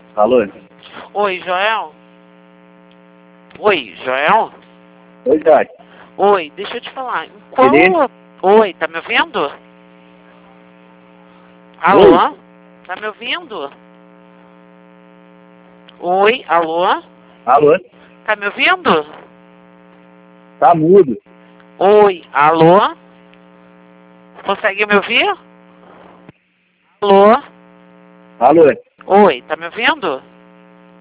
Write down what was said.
Alô? Oi, Joel? Oi, Joel? Oi, Jorge. Oi, deixa eu te falar. Qual... Beleza? Oi, tá me ouvindo? Alô? Oi? Tá me ouvindo? Oi, alô? Alô? Tá me ouvindo? Tá mudo. Oi, alô? Consegue me ouvir? Alô? Alô? Oi, tá me ouvindo?